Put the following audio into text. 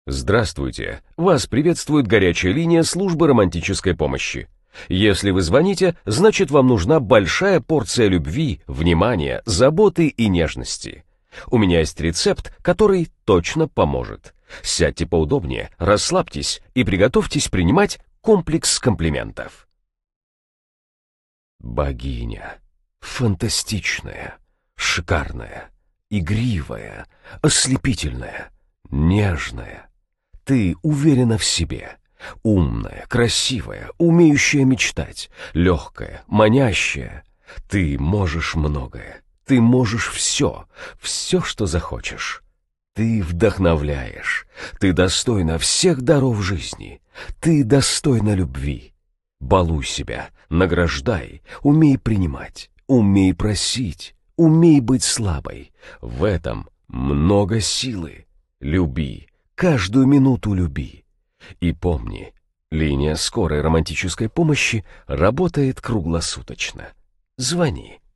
Здравствуйте! Вас приветствует горячая линия службы романтической помощи. Если вы звоните, значит вам нужна большая порция любви, внимания, заботы и нежности. У меня есть рецепт, который точно поможет. Сядьте поудобнее, расслабьтесь и приготовьтесь принимать комплекс комплиментов. Богиня. Фантастичная, шикарная, игривая, ослепительная, нежная. Ты уверена в себе, умная, красивая, умеющая мечтать, легкая, манящая. Ты можешь многое, ты можешь все, все, что захочешь. Ты вдохновляешь, ты достойна всех даров жизни, ты достойна любви. Балуй себя, награждай, умей принимать, умей просить, умей быть слабой. В этом много силы. Люби. Каждую минуту люби. И помни, линия скорой романтической помощи работает круглосуточно. Звони.